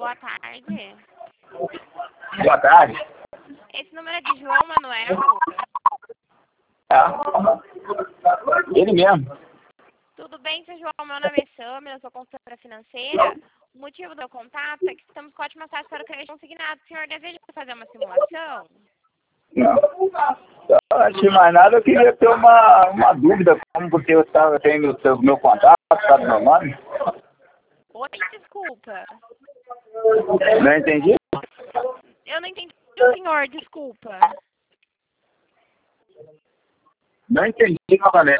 Boa tarde. Boa tarde. Esse número é de João Manuel? Ele mesmo. Tudo bem, seu João? Meu nome é Samira, eu sou consultora financeira. O motivo do contato é que estamos com ótimas taxas para o crédito consignado. O senhor deseja fazer uma simulação? Não. Antes de mais nada, eu queria ter uma dúvida, como porque eu estava tendo o meu contato, sabe meu nome? Oi, desculpa. Não entendi? Eu não entendi o senhor, desculpa. Não entendi novamente.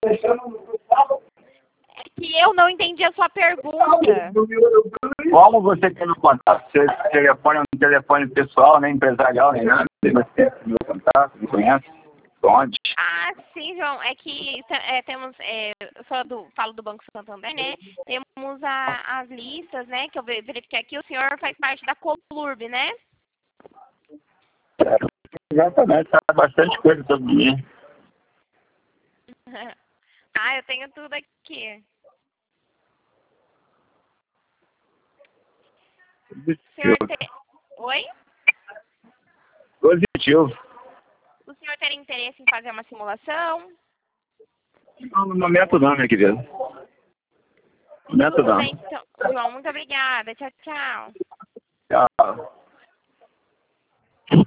É que eu não entendi a sua pergunta. Como você tem meu contato? Seu telefone é um telefone pessoal, nem empresarial, nem nada. Você tem meu contato, me conhece? Onde? Ah, sim, João. É que temos, eu falo do Banco Santander, né? Temos as listas, né? Que eu verifiquei aqui. O senhor faz parte da Colurb, né? Exatamente, sabe bastante coisa sobre mim. Ah, eu tenho tudo aqui. Oi? Positivo. O senhor teria interesse em fazer uma simulação? Não, no momento não, minha querida. No momento Tudo não. bem, então. João, muito obrigada. Tchau, tchau. Tchau.